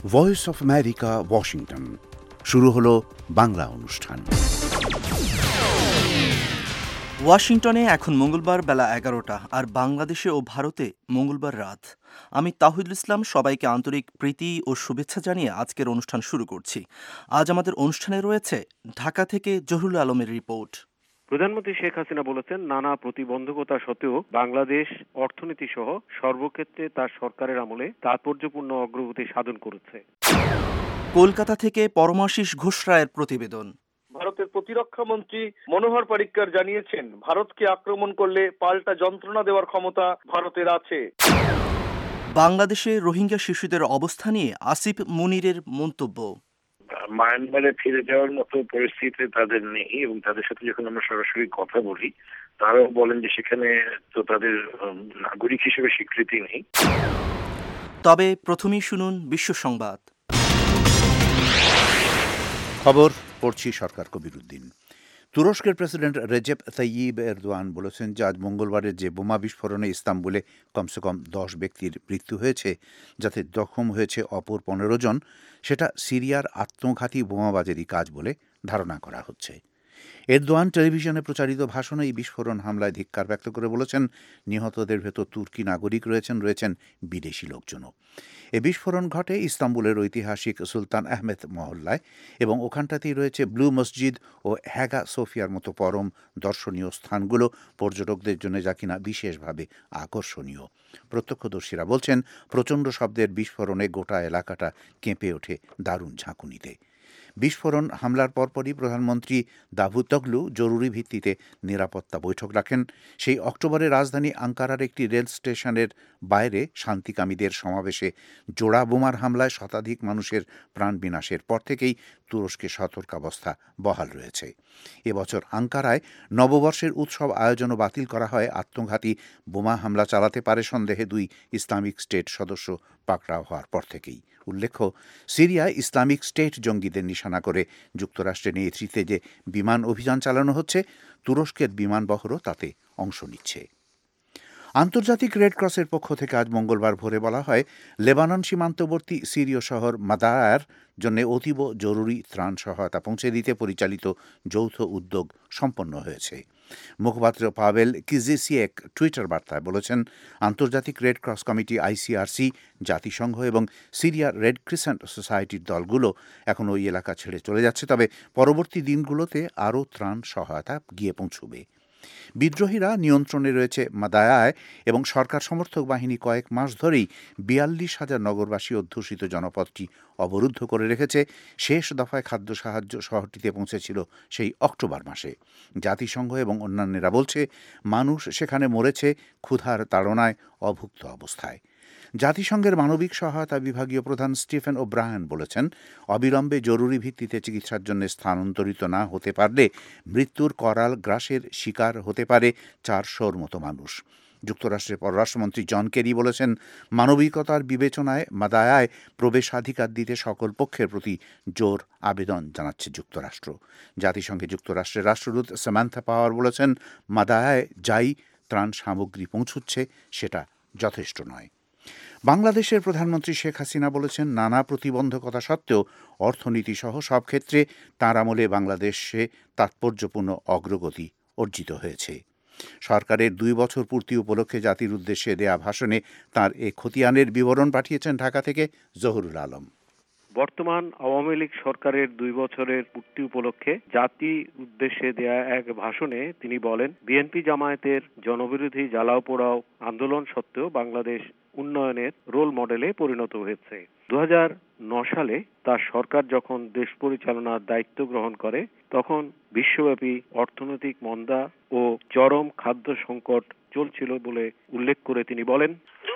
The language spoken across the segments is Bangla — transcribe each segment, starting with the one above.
Voice of America, Washington. শুরু হলো বাংলা অনুষ্ঠান। ওয়াশিংটনে এখন মঙ্গলবার বেলা ১১টা, আর বাংলাদেশে ও ভারতে মঙ্গলবার রাত। আমি তাহিদুল ইসলাম সবাইকে আন্তরিক প্রীতি ও শুভেচ্ছা জানিয়ে আজকের অনুষ্ঠান শুরু করছি। আজ আমাদের অনুষ্ঠানে রয়েছে ঢাকা থেকে জহুরুল আলমের রিপোর্ট। প্রধানমন্ত্রী শেখ হাসিনা বলেছেন, নানা প্রতিবন্ধকতা সত্ত্বেও বাংলাদেশ অর্থনীতি সহ সর্বক্ষেত্রে তার সরকারের আমলে তাৎপর্যপূর্ণ অগ্রগতি সাধন করেছে। কলকাতা থেকে পরমাশিস ঘোষ রায়ের প্রতিবেদন। ভারতের প্রতিরক্ষা মন্ত্রী মনোহর পারিক্কর জানিয়েছেন, ভারতকে আক্রমণ করলে পাল্টা যন্ত্রণা দেওয়ার ক্ষমতা ভারতের আছে। বাংলাদেশে রোহিঙ্গা শিশুদের অবস্থা নিয়ে আসিফ মুনিরের মন্তব্য। মায়ানমারে ফিরে যাওয়ার মতো পরিস্থিতি তাদের নেই, এবং তাদের সাথে যখন আমরা সরাসরি কথা বলি তারাও বলেন যে সেখানে তো তাদের নাগরিক হিসেবে স্বীকৃতি নেই। তবে প্রথমেই শুনুন বিশ্ব সংবাদ। খবর পড়ছি সরকার কবিরুদ্দিন। তুরস্কের প্রেসিডেন্ট রেজেপ তাইয়িব এরদোয়ান বলেছেন যে আজ মঙ্গলবারের যে বোমা বিস্ফোরণে ইস্তাম্বুলে কমসে কম 10 ব্যক্তির মৃত্যু হয়েছে, যাতে জখম হয়েছে অপর 15 জন, সেটা সিরিয়ার আত্মঘাতী বোমাবাজেরই কাজ বলে ধারণা করা হচ্ছে। এরদোয়ান টেলিভিশনে প্রচারিত ভাষণে এই বিস্ফোরণ হামলায় ধিক্কার ব্যক্ত করে বলেছেন, নিহতদের ভেতর তুর্কি নাগরিক রয়েছেন বিদেশি লোকজনও। এ বিস্ফোরণ ঘটে ইস্তাম্বুলের ঐতিহাসিক সুলতান আহমেদ মহল্লায়, এবং ওখানটাতেই রয়েছে ব্লু মসজিদ ও হ্যাগা সোফিয়ার মতো পরম দর্শনীয় স্থানগুলো পর্যটকদের জন্য, যা কিনা বিশেষভাবে আকর্ষণীয়। প্রত্যক্ষদর্শীরা বলছেন, প্রচণ্ড শব্দের বিস্ফোরণে গোটা এলাকাটা কেঁপে ওঠে দারুণ ঝাঁকুনিতে। বিস্ফোরণ হামলার পরপরই প্রধানমন্ত্রী দাভুতগলু জরুরি ভিত্তিতে নিরাপত্তা বৈঠক রাখেন। সেই অক্টোবরে রাজধানী আঙ্কারার একটি রেল স্টেশনের বাইরে শান্তিকামীদের সমাবেশে জোড়া বোমার হামলায় শতাধিক মানুষের প্রাণ বিনাশের পর থেকেই তুরস্কের সতর্কাবস্থা বহাল রয়েছে। এবছর আঙ্কারায় নববর্ষের উৎসব আয়োজনও বাতিল করা হয় আত্মঘাতী বোমা হামলা চালাতে পারে সন্দেহে 2 ইসলামিক স্টেট সদস্য পাকড়াও হওয়ার পর থেকেই। উল্লেখ্য, সিরিয়ায় ইসলামিক স্টেট জঙ্গিদের নিশানা করে যুক্তরাষ্ট্রের নেতৃত্বে যে বিমান অভিযান চালানো হচ্ছে, তুরস্কের বিমানবহরও তাতে অংশ নিচ্ছে। আন্তর্জাতিক রেড ক্রসের পক্ষ থেকে আজ মঙ্গলবার ভোরে বলা হয়, লেবানন সীমান্তবর্তী সিরীয় শহর মাদায়ার জন্য অতীব জরুরি ত্রাণ সহায়তা পৌঁছে দিতে পরিচালিত যৌথ উদ্যোগ সম্পন্ন হয়েছে। মুখপাত্র পাভেল কিজিসিয়েক টুইটার বার্তায় বলেছেন, আন্তর্জাতিক রেড ক্রস কমিটি আইসিআরসি, জাতিসংঘ এবং সিরিয়ার রেড ক্রিসেন্ট সোসাইটির দলগুলো এখন ওই এলাকা ছেড়ে চলে যাচ্ছে, তবে পরবর্তী দিনগুলোতে আরও ত্রাণ সহায়তা গিয়ে পৌঁছবে। বিদ্রোহীরা নিয়ন্ত্রণে রয়েছে মাদায়ায়, এবং সরকার সমর্থক বাহিনী কয়েক মাস ধরেই 42,000 নগরবাসী অধ্যুষিত জনপদটি অবরুদ্ধ করে রেখেছে। শেষ দফায় খাদ্য সাহায্য শহরটিতে পৌঁছেছিল সেই অক্টোবর মাসে। জাতিসংঘ এবং অন্যান্যরা বলছে, মানুষ সেখানে মরেছে ক্ষুধার তাড়নায় অভুক্ত অবস্থায়। জাতিসংঘের মানবিক সহায়তা বিভাগীয় প্রধান স্টিফেন ওব্রায়ান বলেছেন, অবিলম্বে জরুরি ভিত্তিতে চিকিৎসার জন্য স্থানান্তরিত না হতে পারলে মৃত্যুর করাল গ্রাসের শিকার হতে পারে 400-র মতো মানুষ। যুক্তরাষ্ট্রের পররাষ্ট্রমন্ত্রী জন কেরি বলেছেন, মানবিকতার বিবেচনায় মাদায়ায় প্রবেশাধিকার দিতে সকল পক্ষের প্রতি জোর আবেদন জানাচ্ছে যুক্তরাষ্ট্র। জাতিসংঘে যুক্তরাষ্ট্রের রাষ্ট্রদূত সামান্থা পাওয়ার বলেছেন, মাদায়ায় যাই ত্রাণ সামগ্রী পৌঁছচ্ছে সেটা যথেষ্ট নয়। বাংলাদেশের প্রধানমন্ত্রী শেখ হাসিনা বলেছেন, নানা প্রতিবন্ধকতা সত্ত্বেও অর্থনীতি সহ সব ক্ষেত্রে তাঁর আমলে বাংলাদেশে তাৎপর্যপূর্ণ অগ্রগতি অর্জিত হয়েছে। সরকারের 2 বছর পূর্তি উপলক্ষে জাতির উদ্দেশ্যে দেয়া ভাষণে তাঁর এ খতিয়ানের বিবরণ পাঠিয়েছেন ঢাকা থেকে জহুরুল আলম। বর্তমান আওয়ামী লীগ সরকারের 2 বছরের পূর্তি উপলক্ষে জাতির উদ্দেশ্যে দেয়া এক ভাষণে তিনি বলেন, বিএনপি জামায়াতের জনবিরোধী জ্বালাও পোড়াও আন্দোলন সত্ত্বেও বাংলাদেশ উন্নয়নের রোল মডেলে পরিণত হয়েছে। 2009 সালে তার সরকার যখন দেশ পরিচালনার দায়িত্ব গ্রহণ করে, তখন বিশ্বব্যাপী অর্থনৈতিক মন্দা ও চরম খাদ্য সংকট চলছিল বলে উল্লেখ করে তিনি বলেন,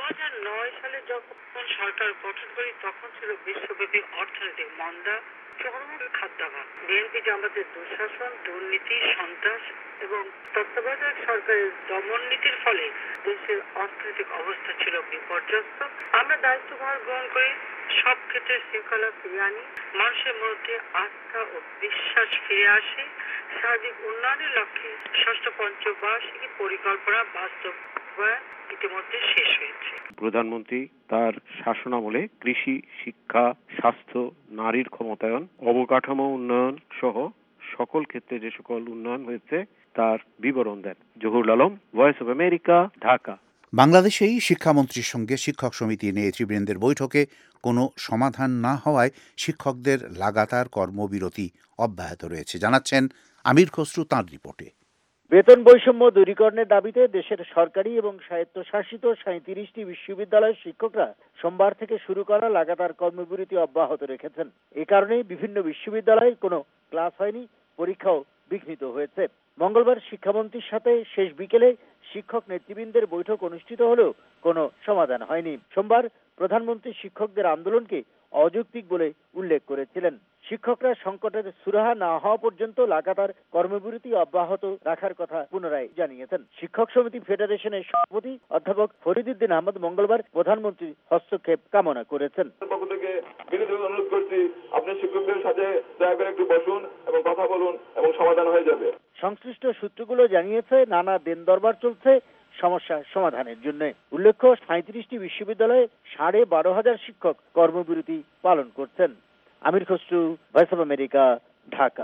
2009 সালে যখন সরকার গঠন করি তখন ছিল বিশ্বব্যাপী অর্থনৈতিক মন্দা, চরম খাদ্যাভাব। বিএনপি জামাতের দুঃশাসন, দুর্নীতি, সন্ত্রাস এবং তত্ত্বাবধায়ক সরকারের দমন নীতির ফলে দেশের অর্থনৈতিক অবস্থা ছিল বিপর্যস্ত। আমরা দায়িত্বভার গ্রহণ করে সব ক্ষেত্রে শৃঙ্খলা ফিরিয়ে আনি, মানুষের মধ্যে আস্থা ও বিশ্বাস ফিরে আসে, সার্বিক উন্নয়নের লক্ষ্যে ষষ্ঠ পঞ্চবার্ষিকী পরিকল্পনা বাস্তব বাস্তবায়ন ইতিমধ্যে শেষ হয়েছে। প্রধানমন্ত্রী তার শাসনামলে কৃষি, শিক্ষা, স্বাস্থ্য, নারীর ক্ষমতায়ন, অবকাঠামো উন্নয়ন সহ সকল ক্ষেত্রে যে সকল উন্নয়ন হয়েছে তার বিবরণ দেন। Zahurul Alam, Voice of America, Dhaka. বাংলাদেশেই শিক্ষামন্ত্রীর সঙ্গে শিক্ষক সমিতি নেতৃবৃন্দের বৈঠকে কোনো সমাধান না হওয়ায় শিক্ষকদের লাগাতার কর্মবিরতি অব্যাহত রয়েছে, জানাচ্ছেন আমির খসরু তাঁর রিপোর্টে। বেতন বৈষম্য দূরীকরণের দাবিতে দেশের সরকারি এবং স্বায়ত্তশাসিত ৩৭টি বিশ্ববিদ্যালয়ের শিক্ষকরা সোমবার থেকে শুরু করা লাগাতার কর্মবিরতি অব্যাহত রেখেছেন। এ কারণেই বিভিন্ন বিশ্ববিদ্যালয়ে কোনো ক্লাস হয়নি, পরীক্ষাও বিঘ্নিত হয়েছে। মঙ্গলবার শিক্ষামন্ত্রীর সাথে শেষ বিকেলে শিক্ষক নেতৃবৃন্দের বৈঠক অনুষ্ঠিত হলেও কোনো সমাধান হয়নি। সোমবার প্রধানমন্ত্রী শিক্ষকদের আন্দোলনকে অযৌক্তিক বলে উল্লেখ করেছিলেন। শিক্ষকরা সংকটের সুরাহা না হওয়া পর্যন্ত লাগাতার কর্মবিরতি অব্যাহত রাখার কথা পুনরায় জানিয়েছেন। শিক্ষক সমিতি ফেডারেশনের সভাপতি অধ্যাপক ফরিদউদ্দিন আহমদ মঙ্গলবার প্রধানমন্ত্রীর হস্তক্ষেপ কামনা করেছেন। পক্ষ থেকে বিনীত অনুরোধ করছি, আপনি শিক্ষকদের সাথে দয়া করে একটু বসুন এবং কথা বলুন এবং সমাধান হয়ে যাবে। সংশ্লিষ্ট সূত্রগুলো জানিয়েছে নানা দেন দরবার চলছে সমস্যা সমাধানের জন্য। উল্লেখ্য ৩৭টি বিশ্ববিদ্যালয়ে ১২,৫০০ শিক্ষক কর্মবিরতি পালন করছেন। Amir Khasru, Voice of America, Dhaka.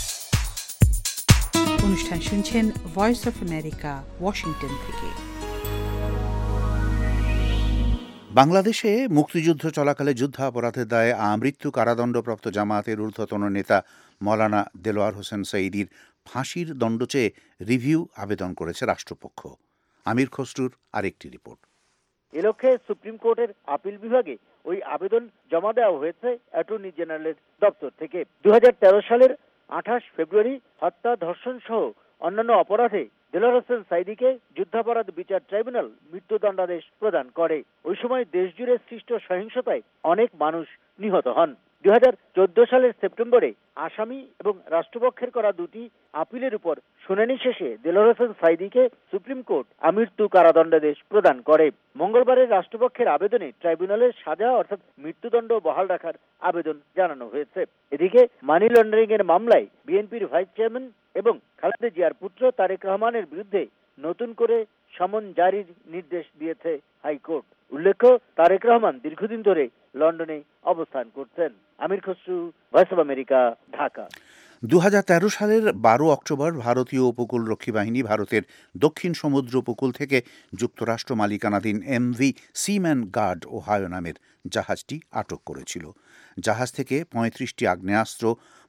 অনুষ্ঠান শুনছেন ভয়েস অফ আমেরিকা, ওয়াশিংটন থেকে। বাংলাদেশে মুক্তিযুদ্ধ চলাকালে যুদ্ধাপরাধের দায়ে আমৃত্যু কারাদণ্ডপ্রাপ্ত জামায়াতের ঊর্ধ্বতন নেতা মওলানা দেলোয়ার হোসেন সঈদীর ফাঁসির দণ্ড চেয়ে রিভিউ আবেদন করেছে রাষ্ট্রপক্ষ। আমির খসরুর আরেকটি রিপোর্ট। এ লক্ষ্যে সুপ্রিম কোর্টের আপিল বিভাগে ওই আবেদন জমা দেওয়া হয়েছে অ্যাটর্নি জেনারেলের দপ্তর থেকে। ২০১৩ সালের ২৮ ফেব্রুয়ারি হত্যা, ধর্ষণ সহ অন্যান্য অপরাধে দেলোয়ার হোসেন সাঈদীকে যুদ্ধাপরাধ বিচার ট্রাইব্যুনাল মৃত্যুদণ্ডাদেশ প্রদান করে। ওই সময় দেশজুড়ে সৃষ্ট সহিংসতায় অনেক মানুষ নিহত হন। ২০১৪ সালের সেপ্টেম্বরে আসামি এবং রাষ্ট্রপক্ষের করা দুটি আপিলের উপর শুনানি শেষে দেলোয়ার হোসেন সাঈদীকে সুপ্রিম কোর্ট আমৃত্যু কারাদণ্ডাদেশ প্রদান করে। মঙ্গলবারের রাষ্ট্রপক্ষের আবেদনে ট্রাইব্যুনালের সাজা অর্থাৎ মৃত্যুদণ্ড বহাল রাখার আবেদন জানানো হয়েছে। এদিকে মানি লন্ডারিং এর মামলায় বিএনপির ভাইস চেয়ারম্যান এবং খালেদা জিয়ার পুত্র তারেক রহমানের বিরুদ্ধে নতুন করে সমন জারির নির্দেশ দিয়েছে হাইকোর্ট। উল্লেখ্য, তারেক রহমান দীর্ঘদিন ধরে লন্ডনে অবস্থান করছেন। Amir Khasru, Voice of America, Dhaka. ২০১৩ সালের ১২ অক্টোবর ভারতীয় উপকূল রক্ষী বাহিনী ভারতের দক্ষিণ সমুদ্র উপকূল থেকে যুক্তরাষ্ট্র মালিকানাধীন এমভি সিম্যান গার্ড ওহাইও নামের জাহাজটি আটক করেছিল। জাহাজ থেকে ৩৫টি আগ্নেয়াস্ত্র,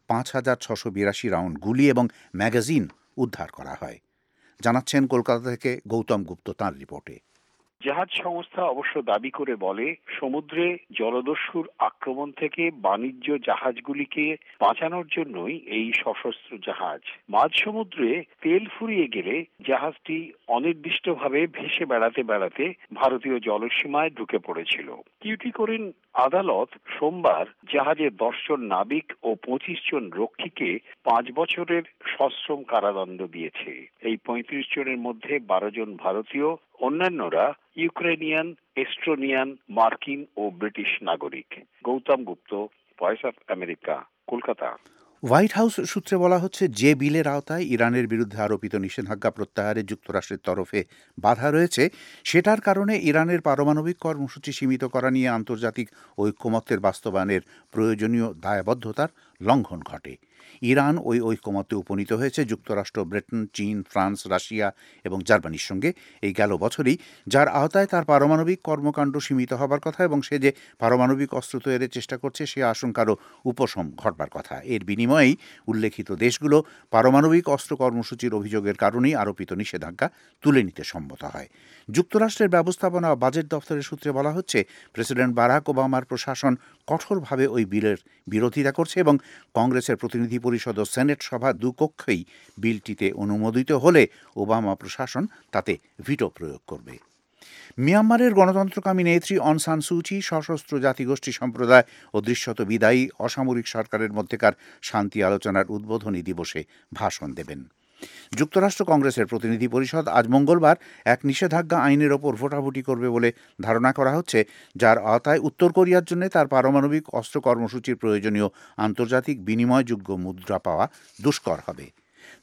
৫,৬৮২ রাউন্ড গুলি এবং ম্যাগাজিন উদ্ধার করা হয়, জানাচ্ছেন কলকাতা থেকে গৌতম গুপ্ত তাঁর রিপোর্টে। জাহাজ সংস্থা অবশ্য দাবি করে বলে, সমুদ্রে জলদস্যুর আক্রমণ থেকে বাণিজ্য জাহাজগুলিকে বাঁচানোর জন্যই এই সশস্ত্র জাহাজ। মাঝ সমুদ্রে তেল ফুরিয়ে গেলে জাহাজটি অনির্দিষ্টভাবে ভেসে বেড়াতে বেড়াতে ভারতীয় জলসীমায় ঢুকে পড়েছিল। টিউটিকোরিন আদালত সোমবার জাহাজের ১০ জন নাবিক ও ২৫ জন রক্ষীকে ৫ বছরের সশ্রম কারাদণ্ড দিয়েছে। এই ৩৫ জনের মধ্যে ১২ জন ভারতীয়, অন্যান্যরা ইউক্রেনিয়ান, এস্টোনিয়ান, মার্কিন ও ব্রিটিশ নাগরিক। Gautam Gupta, Voice of America, Kolkata. White House সূত্রে বলা হচ্ছে, যে বিলের আওতায় ইরানের বিরুদ্ধে আরোপিত নিষেধাজ্ঞা প্রত্যাহারে যুক্তরাষ্ট্রের তরফে বাধা রয়েছে, সেটার কারণে ইরানের পারমাণবিক কর্মসূচি সীমিত করা নিয়ে আন্তর্জাতিক ঐক্যমত্যের বাস্তবায়নের প্রয়োজনীয় দায়বদ্ধতার লঙ্ঘন ঘটে। ইরান ওই ঐক্যমত্যে উপনীত হয়েছে যুক্তরাষ্ট্র, ব্রিটেন, চীন, ফ্রান্স, রাশিয়া এবং জার্মানির সঙ্গে এই গেল বছরই, যার আওতায় তার পারমাণবিক কর্মকাণ্ড সীমিত হবার কথা এবং সে যে পারমাণবিক অস্ত্র তৈরির চেষ্টা করছে সে আশঙ্কারও উপশম ঘটবার কথা। এর বিনিময়েই উল্লেখিত দেশগুলো পারমাণবিক অস্ত্র কর্মসূচির অভিযোগের কারণেই আরোপিত নিষেধাজ্ঞা তুলে নিতে সম্মত হয়। যুক্তরাষ্ট্রের ব্যবস্থাপনা ও বাজেট দফতরের সূত্রে বলা হচ্ছে, প্রেসিডেন্ট বারাক ওবামার প্রশাসন কঠোরভাবে ওই বিলের বিরোধিতা করছে এবং কংগ্রেসের প্রতিনিধি পরিষদ ও সেনেট সভা দুকক্ষই বিলটিতে অনুমোদিত হলে ওবামা প্রশাসন তাতে ভিটো প্রয়োগ করবে। মিয়ানমারের গণতন্ত্রকামী নেত্রী অং সান সুচি সশস্ত্র জাতিগোষ্ঠী সম্প্রদায় ও দৃশ্যত বিদায়ী অসামরিক সরকারের মধ্যেকার শান্তি আলোচনার উদ্বোধনী দিবসে ভাষণ দেবেন। যুক্তরাষ্ট্র কংগ্রেসের প্রতিনিধি পরিষদ আজ মঙ্গলবার এক নিষেধাজ্ঞা আইনের ওপর ভোটাভুটি করবে বলে ধারণা করা হচ্ছে, যার আওতায় উত্তর কোরিয়ার জন্য তার পারমাণবিক অস্ত্র কর্মসূচির প্রয়োজনীয় আন্তর্জাতিক বিনিময়যোগ্য মুদ্রা পাওয়া দুষ্কর হবে।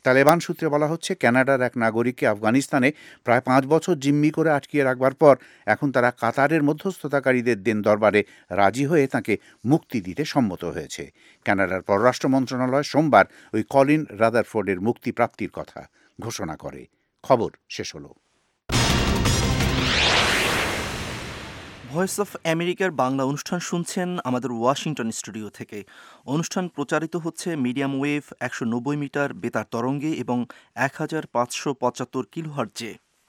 তালেবান সূত্রে বলা হচ্ছে কানাডার এক নাগরিককে আফগানিস্তানে প্রায় 5 বছর জিম্মি করে আটকিয়ে রাখবার পর এখন তারা কাতারের মধ্যস্থতাকারীদের দেন দরবারে রাজি হয়ে তাকে মুক্তি দিতে সম্মত হয়েছে। কানাডার পররাষ্ট্র মন্ত্রণালয় সোমবার ওই কলিন রাদারফোর্ডের মুক্তি প্রাপ্তির কথা ঘোষণা করে। খবর শেষ হলো। ভয়েস অফ আমেরিকার বাংলা অনুষ্ঠান শুনছেন আমাদের ওয়াশিংটন স্টুডিও থেকে। অনুষ্ঠান প্রচারিত হচ্ছে মিডিয়াম ওয়েভ 190 মিটার বেতার তরঙ্গে এবং 1575 কিলোহার্টজে।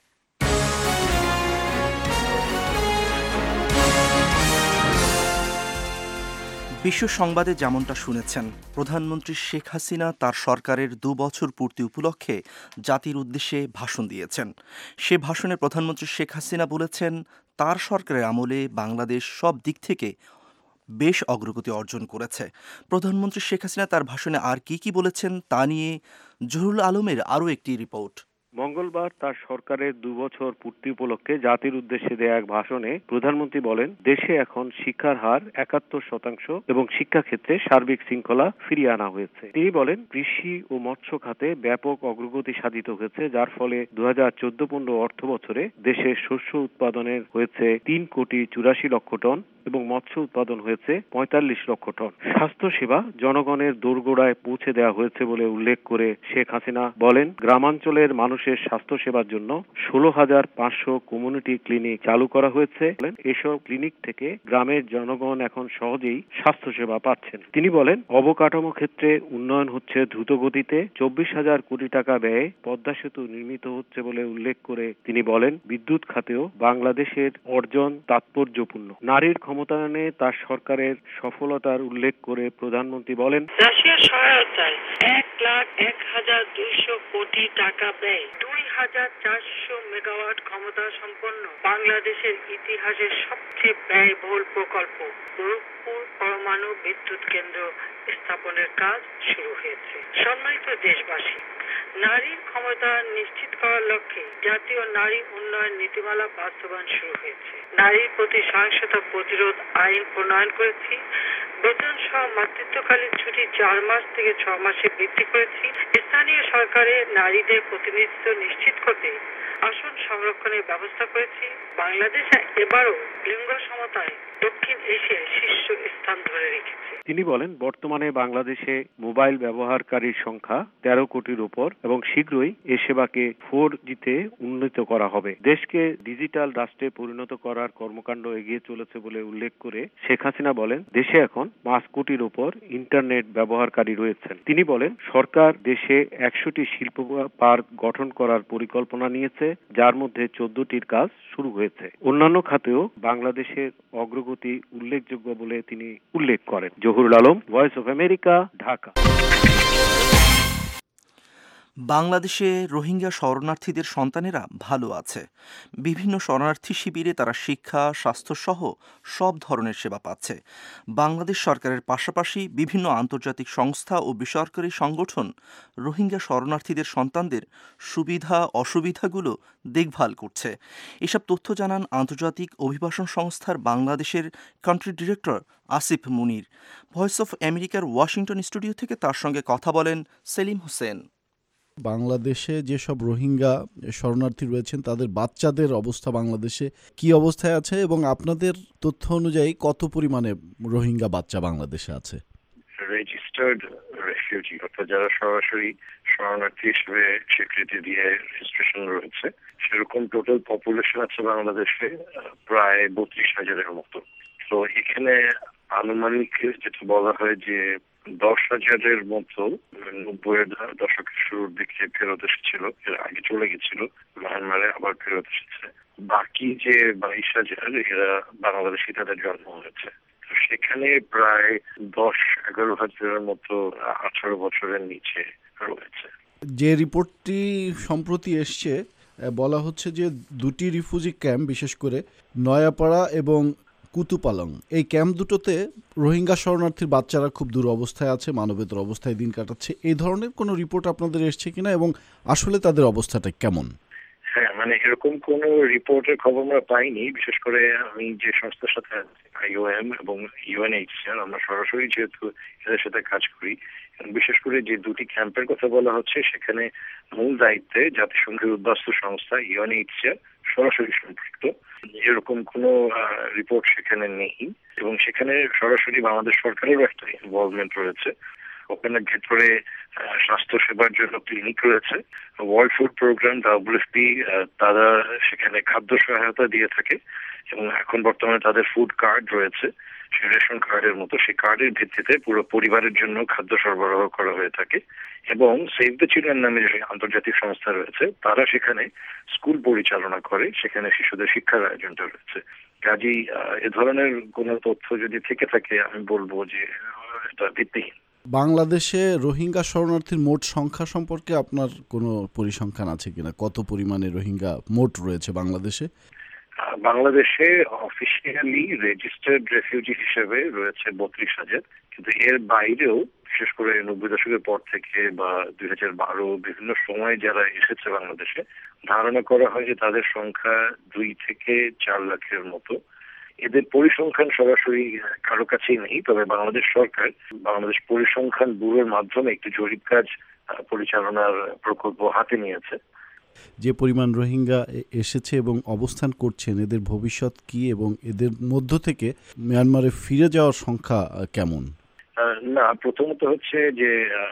বিশ্ব সংবাদে যেমনটা শুনেছেন, প্রধানমন্ত্রী শেখ হাসিনা তার সরকারের 2 বছর পূর্তি উপলক্ষে জাতির উদ্দেশ্যে ভাষণ দিয়েছেন। সে ভাষণে প্রধানমন্ত্রী শেখ হাসিনা বলেছেন, তার সরকারের আমলে বাংলাদেশ সব দিক থেকে বেশ অগ্রগতি অর্জন করেছে। প্রধানমন্ত্রী শেখ হাসিনা তার ভাষণে আর কি বলেছেন তা নিয়ে জহুরুল আলমের আরও একটি রিপোর্ট। মঙ্গলবার তার সরকারের 2 বছর পূর্তি উপলক্ষে জাতির উদ্দেশ্যে দেয়া এক ভাষণে প্রধানমন্ত্রী বলেন, দেশে এখন শিক্ষার হার 71% এবং শিক্ষাক্ষেত্রে সার্বিক শৃঙ্খলা ফিরিয়ে আনা হয়েছে। তিনি বলেন, কৃষি ও মৎস্য খাতে ব্যাপক অগ্রগতি সাধিত হয়েছে, যার ফলে 2014-15 অর্থ বছরে দেশের শস্য উৎপাদনের হয়েছে 3,84,00,000 টন এবং মৎস্য উৎপাদন হয়েছে 45 লক্ষ টন। স্বাস্থ্যসেবা জনগণের দোরগোড়ায় পৌঁছে দেওয়া হয়েছে বলে উল্লেখ করে শেখ হাসিনা বলেন, গ্রামাঞ্চলের মানুষের স্বাস্থ্যসেবার জন্য 16,500 কমিউনিটি ক্লিনিক চালু করা হয়েছে। এসব ক্লিনিক থেকে গ্রামের জনগণ এখন সহজেই স্বাস্থ্যসেবা পাচ্ছেন। তিনি বলেন, অবকাঠামো ক্ষেত্রে উন্নয়ন হচ্ছে দ্রুত গতিতে। 24,000 কোটি টাকা ব্যয়ে পদ্মা সেতু নির্মিত হচ্ছে বলে উল্লেখ করে তিনি বলেন, বিদ্যুৎ খাতেও বাংলাদেশের অর্জন তাৎপর্যপূর্ণ। নারীর ক্ষমতায়নে তার সরকারের সফলতার উল্লেখ করে প্রধানমন্ত্রী বলেন, রাশিয়ার সহায়তায় 1,01,200 কোটি টাকা ব্যয় 2,400 মেগাওয়াট ক্ষমতা সম্পন্ন বাংলাদেশের ইতিহাসের সবচেয়ে ব্যয়বহুল প্রকল্প গোরখপুর পরমাণু বিদ্যুৎ কেন্দ্র স্থাপনের কাজ শুরু হয়েছে। সম্মানিত দেশবাসী, নারীর ক্ষমতা নিশ্চিত করার লক্ষ্যে জাতীয় নারী উন্নয়ন নীতিমালা বাস্তবায়ন শুরু হয়েছে। নারীর প্রতি সহিংসতা প্রতিরোধ আইন প্রণয়ন করেছি। বেতন সহ মাতৃত্বকালীন ছুটি 4 মাস থেকে 6 মাসে বৃদ্ধি করেছি। স্থানীয় সরকারে নারীদের প্রতিনিধিত্ব নিশ্চিত করতে আসন সংরক্ষণের ব্যবস্থা করেছি। বাংলাদেশ এবারও লিঙ্গ সমতায় দক্ষিণ এশিয়ায় শীর্ষ স্থান ধরে রেখেছে। তিনি বলেন, বর্তমানে বাংলাদেশে মোবাইল ব্যবহারকারীর সংখ্যা 13 কোটির উপর এবং শীঘ্রই এ সেবাকে 4G-তে উন্নীত করা হবে। দেশকে ডিজিটাল রাষ্ট্রে পরিণত করার কর্মকাণ্ড এগিয়ে চলেছে বলে উল্লেখ করে শেখ হাসিনা বলেন, দেশে এখন 5 কোটির উপর ইন্টারনেট ব্যবহারকারী রয়েছেন। তিনি বলেন, সরকার দেশে 100টি শিল্প পার্ক গঠন করার পরিকল্পনা নিয়েছে, যার মধ্যে 14টির কাজ শুরু হয়েছে। অন্যান্য খাতেও বাংলাদেশের অগ্রগতি উল্লেখযোগ্য বলে তিনি উল্লেখ করেন। Zahurul Alam, Voice of America, Dhaka. বাংলাদেশে রোহিঙ্গা শরণার্থীদের সন্তানেরা ভালো আছে। বিভিন্ন শরণার্থী শিবিরে তারা শিক্ষা, স্বাস্থ্যসহ সব ধরনের সেবা পাচ্ছে। বাংলাদেশ সরকারের পাশাপাশি বিভিন্ন আন্তর্জাতিক সংস্থা ও বেসরকারি সংগঠন রোহিঙ্গা শরণার্থীদের সন্তানদের সুবিধা অসুবিধাগুলো দেখভাল করছে। এসব তথ্য জানান আন্তর্জাতিক অভিবাসন সংস্থার বাংলাদেশের country director Asif Munir. Voice of আমেরিকার ওয়াশিংটন স্টুডিও থেকে তার সঙ্গে কথা বলেন সেলিম হোসেন। বাংলাদেশে যেসব রোহিঙ্গা শরণার্থী রয়েছেন তাদের বাচ্চাদের অবস্থা বাংলাদেশে কি অবস্থায় আছে এবং আপনাদের তথ্য অনুযায়ী কত পরিমাণে রোহিঙ্গা বাচ্চা বাংলাদেশে আছে? রেজিস্টার্ড রেফিউজি অর্থাৎ যারা সরাসরি শরণার্থী হিসেবে স্বীকৃতি দিয়ে রেজিস্ট্রেশন রয়েছে, সেরকম টোটাল পপুলেশন আছে বাংলাদেশে প্রায় 32,000-এর মতো। তো এখানে আনুমানিক যেটা বলা হয় যে 10,000-এর মতো 90-এর দশকের শুরুর দিকে ফেরত এসেছিল, এর আগে চলে গেছিল মায়ানমারে, আবার ফেরত এসেছে। বাকি যে 22,000 এরা বাংলাদেশে তাদের জন্ম হয়েছে। তো সেখানে প্রায় 10-11,000-এর মতো 18 বছরের নিচে রয়েছে। যে রিপোর্টটি সম্প্রতি এসছে বলা হচ্ছে যে 2টি রিফিউজি ক্যাম্প, বিশেষ করে নয়াপাড়া এবং কুতুপালং, এই ক্যাম্প দুটোতে রোহিঙ্গা শরণার্থীর বাচ্চারা খুব দুরবস্থায় আছে, মানবেতর অবস্থায় দিন কাটাচ্ছে। এই ধরনের কোনো রিপোর্ট আপনাদের এসছে কিনা এবং আসলে তাদের অবস্থাটা কেমন? হ্যাঁ, মানে এরকম কোনো রিপোর্টের খবর আমরা পাইনি। বিশেষ করে আমি যে সংস্থার সাথে IOM এবং UNHCR আমরা সরাসরি যেহেতু এদের সাথে কাজ করি, বিশেষ করে যে দুটি ক্যাম্পের কথা বলা হচ্ছে সেখানে মূল দায়িত্বে জাতিসংঘের উদ্বাস্তু সংস্থা ইউএনএইচসিআর সরাসরি সম্পৃক্ত, এরকম কোনো রিপোর্ট সেখানে নেই। এবং সেখানে সরাসরি বাংলাদেশ সরকারেরও একটা ইনভলভমেন্ট রয়েছে। ওখানে ভেতরে স্বাস্থ্য সেবার জন্য ক্লিনিক রয়েছে, ওয়ার্ল্ড ফুড প্রোগ্রাম WFP তারা সেখানে খাদ্য সহায়তা দিয়ে থাকে এবং এখন বর্তমানে তাদের ফুড কার্ড রয়েছে, সেই রেশন কার্ডের মতো। সেই কার্ডের ভিত্তিতে পুরো পরিবারের জন্য খাদ্য সরবরাহ করা হয়ে থাকে। এবং সেভ দ্য চিলড্রেন নামে যে আন্তর্জাতিক সংস্থা রয়েছে তারা সেখানে স্কুল পরিচালনা করে, সেখানে শিশুদের শিক্ষার আয়োজনটা রয়েছে। কাজেই এ ধরনের কোনো তথ্য যদি থেকে থাকে আমি বলবো যে এটা ভিত্তিহীন। বাংলাদেশে রোহিঙ্গা শরণার্থীর মোট সংখ্যা সম্পর্কে আপনার কোনো পরিসংখ্যান আছে কিনা? কত পরিমাণে রোহিঙ্গা মোট রয়েছে বাংলাদেশে? বাংলাদেশে অফিসিয়ালি রেজিস্টার্ড রেফিউজি হিসেবে রয়েছে 32,000, কিন্তু এর বাইরেও বিশেষ করে 90 দশকের পর থেকে বা 2012 বিভিন্ন সময় যারা এসেছে বাংলাদেশে, ধারণা করা হয় যে তাদের সংখ্যা 2 থেকে 4 লাখের মতো। এদের পরিসংখ্যান সরাসরি কারো কাছেই নেই, তবে বাংলাদেশ সরকার বাংলাদেশ পরিসংখ্যান ব্যুরোর মাধ্যমে একটি জরিপ কাজ পরিচালনার প্রকল্প হাতে নিয়েছে। যে পরিমাণ রোহিঙ্গা এসেছে এবং অবস্থান করছেন, এদের ভবিষ্যৎ কি এবং এদের মধ্য থেকে মিয়ানমারে ফিরে যাওয়ার সংখ্যা কেমন? না, প্রথমত হচ্ছে যে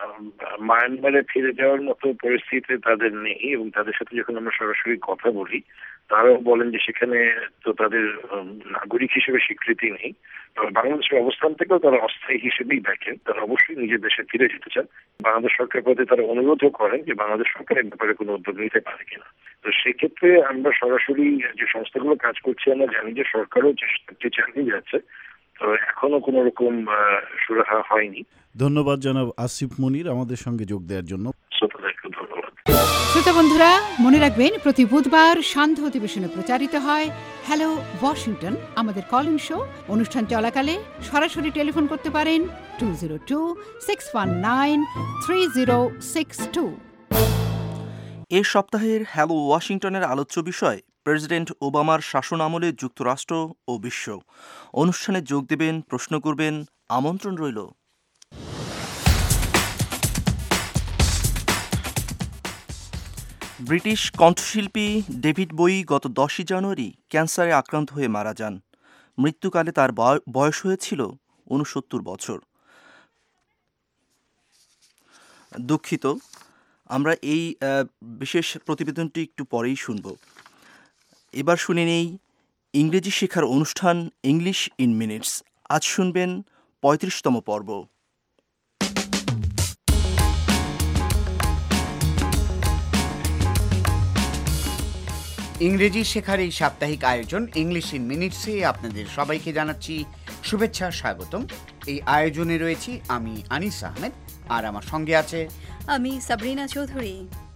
মায়ানমারে ফিরে যাওয়ার মতো পরিস্থিতি তাদের নেই এবং তাদের সাথে যখন আমরা সরাসরি কথা বলি তারাও বলেন যে সেখানে তো তাদের নাগরিক হিসেবে স্বীকৃতি নেই। তবে বাংলাদেশের অবস্থান থেকেও তারা অস্থায়ী হিসেবেই দেখেন, তারা অবশ্যই নিজের দেশে ফিরে যেতে চান। বাংলাদেশ সরকারের প্রতি তারা অনুরোধও করেন যে বাংলাদেশ সরকার এর ব্যাপারে কোনো উদ্যোগ নিতে পারে কিনা। তো সেক্ষেত্রে আমরা সরাসরি যে সংস্থাগুলো কাজ করছি আমরা জানি যে সরকারও চেষ্টা চালিয়ে যাচ্ছে, তো এখনো কোন রকম সুরাহা হয়নি। ধন্যবাদ জনাব আসিফ মনির আমাদের সঙ্গে যোগ দেওয়ার জন্য। ধন্যবাদ। শ্রোতা বন্ধুরা, মনে রাখবেন প্রতি বুধবার সান্ধ্য অধিবেশনে প্রচারিত হয় হ্যালো ওয়াশিংটন, আমাদের কলিং শো। অনুষ্ঠান চলাকালে সরাসরি টেলিফোন করতে পারেন 202-619-3062। এ সপ্তাহের হ্যালো ওয়াশিংটনের আলোচ্য বিষয় প্রেসিডেন্ট ওবামার শাসন আমলে যুক্তরাষ্ট্র ও বিশ্ব। অনুষ্ঠানে যোগ দেবেন, প্রশ্ন করবেন, আমন্ত্রণ রইল। ব্রিটিশ কণ্ঠশিল্পী ডেভিড বোয়ি গত 10 জানুয়ারি ক্যান্সারে আক্রান্ত হয়ে মারা যান। মৃত্যুকালে তার বয়স হয়েছিল 69 বছর। দুঃখিত, আমরা এই বিশেষ প্রতিবেদনটি একটু পরেই শুনব। এবার শুনে নেই ইংরেজি শেখার অনুষ্ঠান ইংলিশ ইন মিনিটস। আজ শুনবেন 35তম পর্ব। ইংরেজি শেখার এই সাপ্তাহিক আয়োজন ইংলিশ ইন মিনিটসে আপনাদের সবাইকে জানাচ্ছি শুভেচ্ছা, স্বাগতম। এই আয়োজনে রয়েছি আমি আনিস আহমেদ, আর আমার সঙ্গে আছে আমি সাবরিনা চৌধুরী।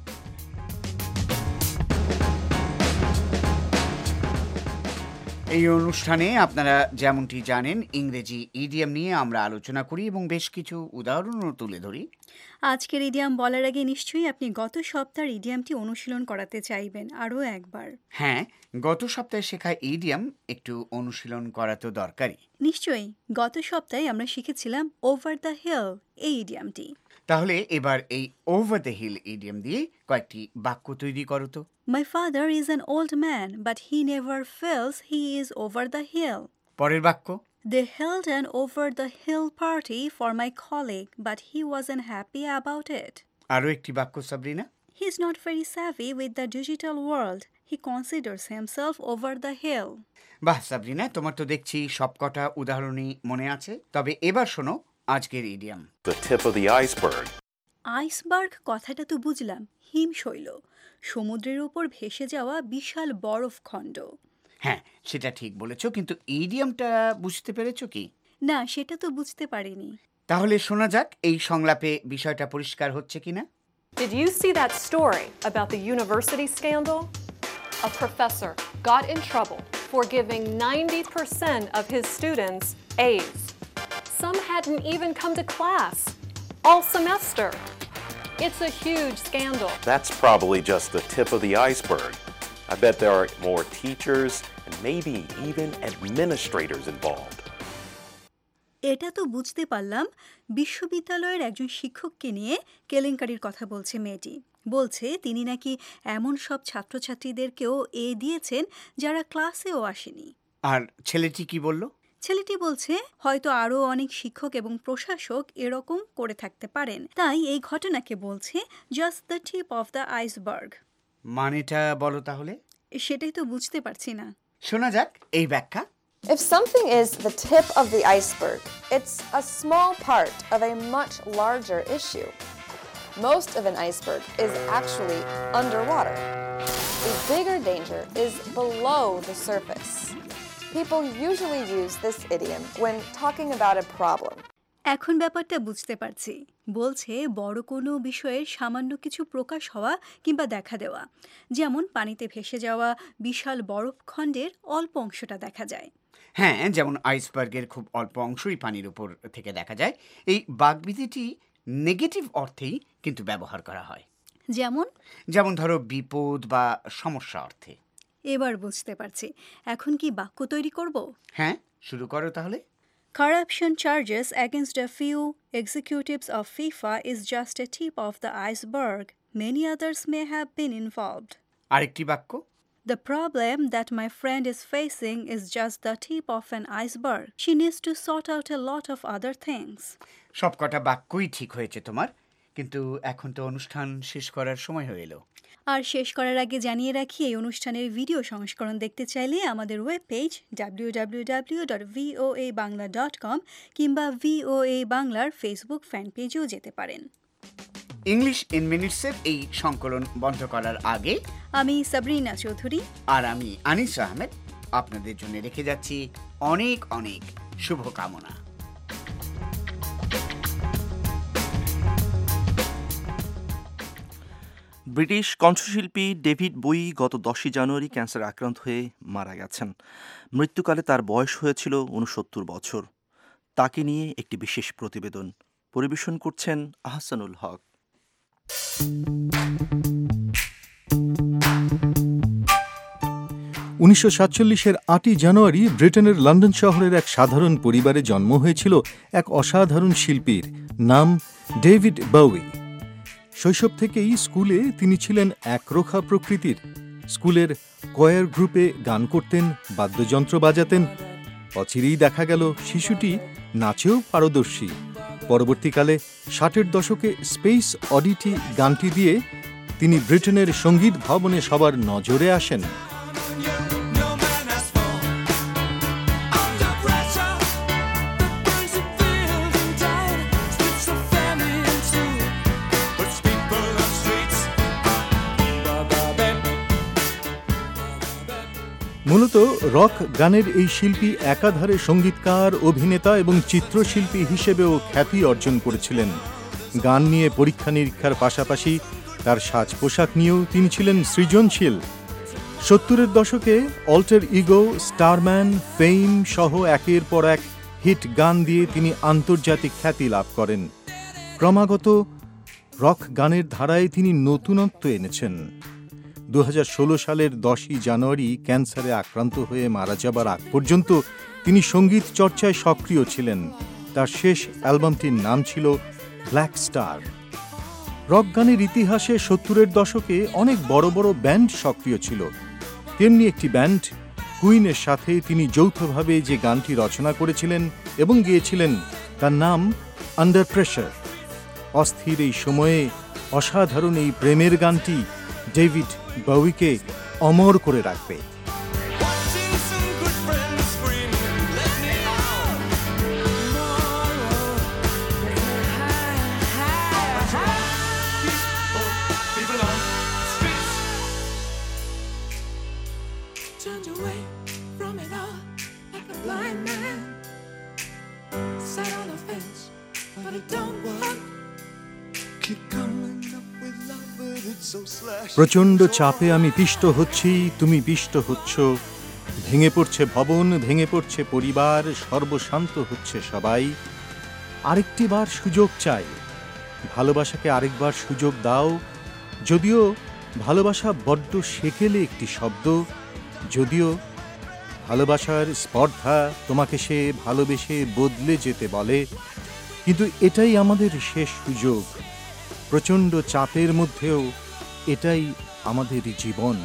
এই অনুষ্ঠানে আপনারা যেমনটি জানেন ইংরেজি ইডিয়াম নিয়ে আমরা আলোচনা করি এবং বেশ কিছু উদাহরণও তুলে ধরি। আজকের ইডিয়াম বলার আগে নিশ্চয়ই আপনি গত সপ্তাহের ইডিয়ামটি অনুশীলন করাতে চাইবেন আরও একবার। হ্যাঁ, গত সপ্তাহে শেখা ইডিয়াম একটু অনুশীলন করা তো দরকারই। নিশ্চয়ই, গত সপ্তাহে আমরা শিখেছিলাম ওভার দ্য হিল এই ইডিয়ামটি। তাহলে এবার এই ওভার দ্য হিল ইডিয়াম দিয়ে কয়েকটি বাক্য তৈরি করো তো। My father is an old man, but he never feels he is over the hill. পরের বাক্য, They held an over the hill party for my colleague, but he wasn't happy about it. আরও একটি বাক্য Sabrina. He's not very savvy with the digital world. He considers himself over the hill. বাহ সাবরিনা, তোমার তো দেখছি সবকটা উদাহরণই মনে আছে। তবে এবার শোনো আজকের idiom. The tip of the iceberg. Iceberg কথাটা তো বুঝলাম, হিমশৈল, সমুদ্রের উপর ভেসে যাওয়া বিশাল বরফখণ্ড। হ্যাঁ, সেটা ঠিক বলেছো, কিন্তু ইডিয়ামটা বুঝতে পেরেছো কি? না, সেটা তো বুঝতে পারিনি। তাহলে শোনা যাক এই সংলাপে বিষয়টা পরিষ্কার হচ্ছে কিনা। Did you see that story about the university scandal? A professor got in trouble for giving 90% of his students A's. Some hadn't even come to class all semester. It's a huge scandal. That's probably just the tip of the iceberg. I bet there are more teachers and maybe even administrators involved. এটা তো বুঝতে পারলাম বিশ্ববিদ্যালয়ের একজন শিক্ষককে নিয়ে কেলেঙ্কারির কথা বলছে মেয়েটি। বলছে তিনি নাকি এমন সব ছাত্রছাত্রীদেরকেও এ দিয়েছেন যারা ক্লাসেও আসেনি। আর ছেলেটি কি বলল? ছেলেটি বলছে হয়তো আরও অনেক শিক্ষক এবং প্রশাসক এরকম করে থাকতে পারেন, তাই এই ঘটনাকে বলছে just the tip of the iceberg. মানেটা বলো তাহলে। সেটাই তো বুঝতে পারছি না। শোনা যাক এই ব্যাখ্যা। If something is the tip of the iceberg, it's a small part of a much larger issue. Most of an iceberg is actually underwater. The bigger danger is below the surface. People usually use this idiom when talking about a problem. এখন ব্যাপারটা বুঝতে পারছি। বলছে বড় কোনো বিষয়ের সামান্য কিছু প্রকাশ হওয়া কিংবা দেখা দেওয়া, যেমন পানিতে ভেসে যাওয়া বিশাল বরফখণ্ডের অল্প অংশটা দেখা যায়। হ্যাঁ, যেমন আইসবার্গের খুব অল্প অংশই পানির উপর থেকে দেখা যায়। এই বাগবিধিটি নেগেটিভ অর্থেই কিন্তু ব্যবহার করা হয়। যেমন ধরো বিপদ বা সমস্যা অর্থে। এবার বুঝতে পারছি। এখন কি বাক্য তৈরি করব? হ্যাঁ, শুরু করো তাহলে। Corruption charges against a few executives of FIFA is just a tip of the iceberg. Many others may have been involved. আরেকটি বাক্য। The problem that my friend is facing is just the tip of an iceberg. She needs to sort out a lot of other things. সবকটা বাক্যই ঠিক হয়েছে তোমার, কিন্তু এখন তো অনুষ্ঠান শেষ করার সময় হয়ে এলো। আর শেষ করার আগে জানিয়ে রাখি, এই অনুষ্ঠানের ভিডিও সংস্করণ দেখতে চাইলে আমাদের ওয়েব পেজ www.voabangla.com কিংবা VOA বাংলার ফেসবুক ফ্যান পেজেও যেতে পারেন। ইংলিশ ইন মিনিটসের এই সংকলন বন্ধ করার আগে আমি সাবরিনা চৌধুরী আর আমি আনিস আহমেদ আপনাদের জন্য রেখে যাচ্ছি অনেক অনেক শুভকামনা। ব্রিটিশ কণ্ঠশিল্পী ডেভিড বোয়ি গত 10 জানুয়ারি ক্যান্সারে আক্রান্ত হয়ে মারা গেছেন। মৃত্যুকালে তার বয়স হয়েছিল 69 বছর। তাকে নিয়ে একটি বিশেষ প্রতিবেদন পরিবেশন করছেন আহসানুল হক। 1947-এর 8 জানুয়ারি ব্রিটেনের লন্ডন শহরের এক সাধারণ পরিবারে জন্ম হয়েছিল এক অসাধারণ শিল্পীর, নাম ডেভিড বোয়ি। শৈশব থেকেই স্কুলে তিনি ছিলেন একরোখা প্রকৃতির। স্কুলের কয়ার গ্রুপে গান করতেন, বাদ্যযন্ত্র বাজাতেন। অচিরেই দেখা গেল শিশুটি নাচেও পারদর্শী। পরবর্তীকালে 60-এর দশকে স্পেস অডিটি গানটি দিয়ে তিনি ব্রিটেনের সঙ্গীত ভবনে সবার নজরে আসেন। মূলত রক গানের এই শিল্পী একাধারে সঙ্গীতকার, অভিনেতা এবং চিত্রশিল্পী হিসেবেও খ্যাতি অর্জন করেছিলেন। গান নিয়ে পরীক্ষা নিরীক্ষার পাশাপাশি তার সাজ পোশাক নিয়েও তিনি ছিলেন সৃজনশীল। 70-এর দশকে অল্টার ইগো, স্টারম্যান, ফেম সহ একের পর এক হিট গান দিয়ে তিনি আন্তর্জাতিক খ্যাতি লাভ করেন। ক্রমাগত রক গানের ধারায় তিনি নতুনত্ব এনেছেন। 2016 সালের 10 জানুয়ারি ক্যান্সারে আক্রান্ত হয়ে মারা যাবার আগ পর্যন্ত তিনি সঙ্গীত চর্চায় সক্রিয় ছিলেন। তার শেষ অ্যালবামটির নাম ছিল ব্ল্যাক স্টার। রক গানের ইতিহাসে 70-এর দশকে অনেক বড় বড় ব্যান্ড সক্রিয় ছিল। তেমনি একটি ব্যান্ড কুইনের সাথে তিনি যৌথভাবে যে গানটি রচনা করেছিলেন এবং গেয়েছিলেন তার নাম আন্ডার প্রেসার। অস্থির এই সময়ে অসাধারণ এই প্রেমের গানটি ডেভিড বোয়িকে অমর করে রাখবে। প্রচণ্ড চাপে আমি পিষ্ট হচ্ছি, তুমি পিষ্ট হচ্ছ। ভেঙে পড়ছে ভবন, ভেঙে পড়ছে পরিবার, সর্বশান্ত হচ্ছে সবাই। আরেকটি বার সুযোগ চাই, ভালোবাসাকে আরেকবার সুযোগ দাও। যদিও ভালোবাসা বড্ড সেকেলে একটি শব্দ, যদিও ভালোবাসার স্পর্ধা তোমাকে সে ভালোবেসে বদলে যেতে বলে, কিন্তু এটাই আমাদের শেষ সুযোগ। প্রচণ্ড চাপের মধ্যেও এটাই আমাদের জীবন।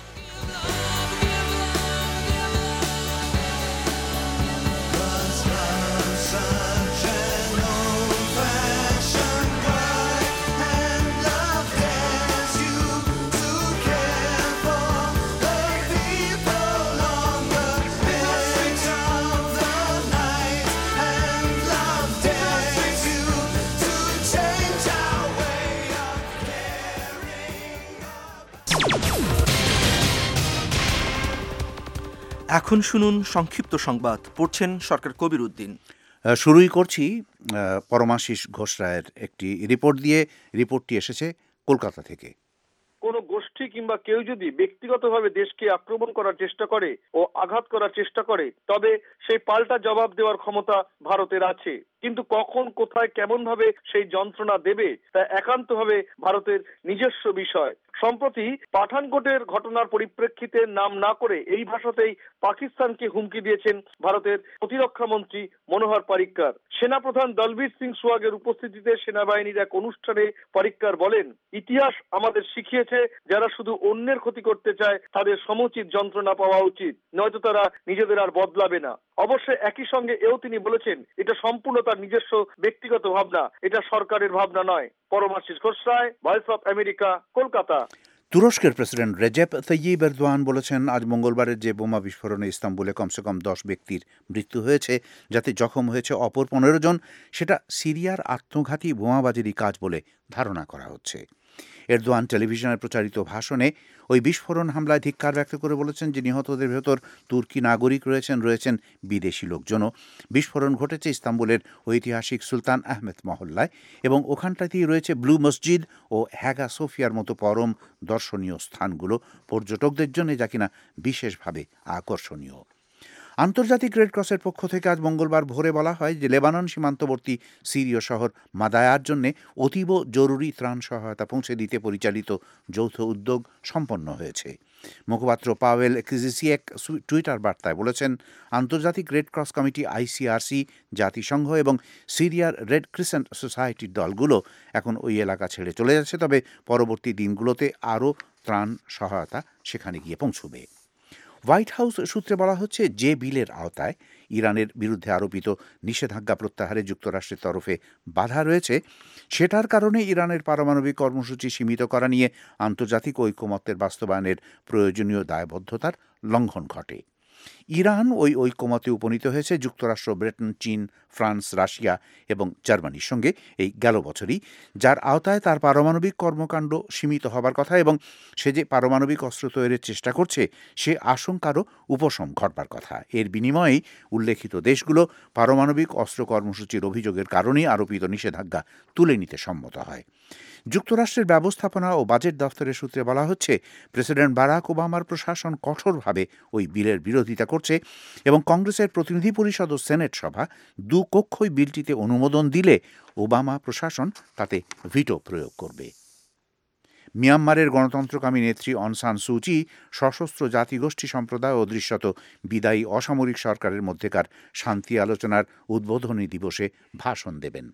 এখন শুনুন সংক্ষিপ্ত সংবাদ, পড়ছেন সরকার কবির উদ্দিন। শুরুই করছি পরমাশিস ঘোষ রায়ের একটি রিপোর্ট দিয়ে। রিপোর্টটি এসেছে কলকাতা থেকে। কোনো গোষ্ঠী কিংবা কেউ যদি ব্যক্তিগতভাবে দেশকে আক্রমণ করার চেষ্টা করে ও আঘাত করার চেষ্টা করে, তবে সেই পাল্টা জবাব দেওয়ার ক্ষমতা ভারতের আছে। কিন্তু কখন, কোথায়, কেমন ভাবে সেই যন্ত্রণা দেবে তা একান্তভাবে ভারতের নিজস্ব বিষয়। সম্প্রতি পাঠানকোটের ঘটনার পরিপ্রেক্ষিতে নাম না করে এই ভাষাতেই পাকিস্তানকে হুমকি দিয়েছেন ভারতের প্রতিরক্ষা মন্ত্রী মনোহর পারিক্কর। সেনাপ্রধান দলবীর সিং সুহাগের উপস্থিতিতে সেনাবাহিনীর এক অনুষ্ঠানে পারিক্কর বলেন, ইতিহাস আমাদের শিখিয়েছে যারা শুধু অন্যের ক্ষতি করতে চায় তাদের সমুচিত যন্ত্রণা পাওয়া উচিত, নয়তো তারা নিজেদের আর বদলাবে না। অবশ্য একই সঙ্গে এও তিনি বলেছেন, এটা সম্পূর্ণ তার নিজস্ব ব্যক্তিগত ভাবনা, এটা সরকারের ভাবনা নয়। Paramashis Ghosh Roy, Voice of America, Kolkata. তুরস্কের প্রেসিডেন্ট রেজেপ তাইয়িপ এরদোয়ান বলেছেন, আজ মঙ্গলবারের যে বোমা বিস্ফোরণে ইস্তাম্বুলে কমসে কম 10 ব্যক্তির মৃত্যু হয়েছে, যাতে জখম হয়েছে অপর 15 জন, সেটা সিরিয়ার আত্মঘাতী বোমাবাজিরই কাজ বলে ধারণা করা হচ্ছে। এরদোয়ান টেলিভিশনে প্রচারিত ভাষণে ওই বিস্ফোরণ হামলায় ধিক্কার ব্যক্ত করে বলেছেন যে নিহতদের ভেতর তুর্কি নাগরিক রয়েছেন বিদেশি লোকজনও। বিস্ফোরণ ঘটেছে ইস্তাম্বুলের ঐতিহাসিক সুলতান আহমেদ মহল্লায় এবং ওখানটাতেই রয়েছে ব্লু মসজিদ ও হ্যাগা সোফিয়ার মতো পরম দর্শনীয় স্থানগুলো পর্যটকদের জন্য, যা কিনা বিশেষভাবে আকর্ষণীয়। আন্তর্জাতিক রেড ক্রসের পক্ষ থেকে আজ মঙ্গলবার ভোরে বলা হয় যে লেবানন সীমান্তবর্তী সিরীয় শহর মাদায়ার জন্য অতীব জরুরি ত্রাণ সহায়তা পৌঁছে দিতে পরিচালিত যৌথ উদ্যোগ সম্পন্ন হয়েছে। মুখপাত্র পাওয়েল কিজিসিয়েক টুইটার বার্তায় বলেছেন, আন্তর্জাতিক রেড ক্রস কমিটি আইসিআরসি, জাতিসংঘ এবং সিরিয়ার রেড ক্রিসেন্ট সোসাইটির দলগুলো এখন ওই এলাকা ছেড়ে চলে যাচ্ছে, তবে পরবর্তী দিনগুলোতে আরও ত্রাণ সহায়তা সেখানে গিয়ে পৌঁছবে। হোয়াইট হাউস সূত্রে বলা হচ্ছে, যে বিলের আওতায় ইরানের বিরুদ্ধে আরোপিত নিষেধাজ্ঞা প্রত্যাহারে যুক্তরাষ্ট্রের তরফে বাধা রয়েছে, সেটার কারণে ইরানের পারমাণবিক কর্মসূচি সীমিত করা নিয়ে আন্তর্জাতিক ঐকমত্যের বাস্তবায়নের প্রয়োজনীয় দায়বদ্ধতার লঙ্ঘন ঘটে। ইরান ওই ঐকমত্যে উপনীত হয়েছে যুক্তরাষ্ট্র, ব্রিটেন, চীন, ফ্রান্স, রাশিয়া এবং জার্মানির সঙ্গে এই গেল বছরই, যার আওতায় তার পারমাণবিক কর্মকাণ্ড সীমিত হবার কথা এবং সে যে পারমাণবিক অস্ত্র তৈরির চেষ্টা করছে সে আশঙ্কারও উপশম ঘটবার কথা। এর বিনিময়েই উল্লেখিত দেশগুলো পারমাণবিক অস্ত্র কর্মসূচির অভিযোগের কারণেই আরোপিত নিষেধাজ্ঞা তুলে নিতে সম্মত হয়। যুক্তরাষ্ট্রের ব্যবস্থাপনা ও বাজেট দফতরের সূত্রে বলা হচ্ছে, প্রেসিডেন্ট বারাক ওবামার প্রশাসন কঠোরভাবে ওই বিলের বিরোধিতা করছে এবং কংগ্রেসের প্রতিনিধি পরিষদ ও সেনেট সভা দুকক্ষই বিলটিতে অনুমোদন দিলে ওবামা প্রশাসন তাতে ভিটো প্রয়োগ করবে। মিয়ানমারের গণতন্ত্রকামী নেত্রী অং সান সুচি সশস্ত্র জাতিগোষ্ঠী সম্প্রদায় ও দৃশ্যত বিদায়ী অসামরিক সরকারের মধ্যেকার শান্তি আলোচনার উদ্বোধনী দিবসে ভাষণ দেবেন।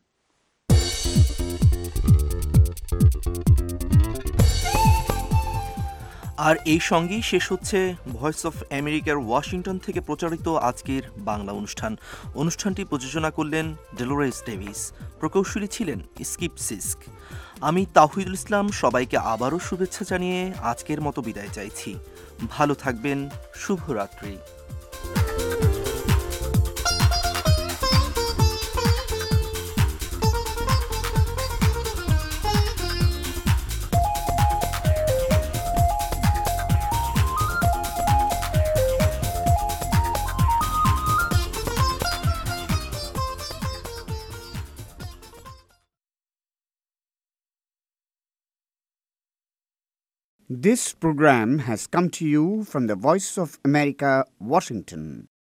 আর এই সঙ্গেই শেষ হচ্ছে ভয়েস অফ আমেরিকার ওয়াশিংটন থেকে প্রচারিত আজকের বাংলা অনুষ্ঠানটি প্রযোজনা করলেন ডেলোরেস ডেভিস, প্রকৌশলী ছিলেন স্কিপ সিস্ক। আমি তাহিদুল ইসলাম সবাইকে আবারও শুভেচ্ছা জানিয়ে আজকের মতো বিদায় চাইছি। ভালো থাকবেন, শুভরাত্রি। This program has come to you from the Voice of America, Washington.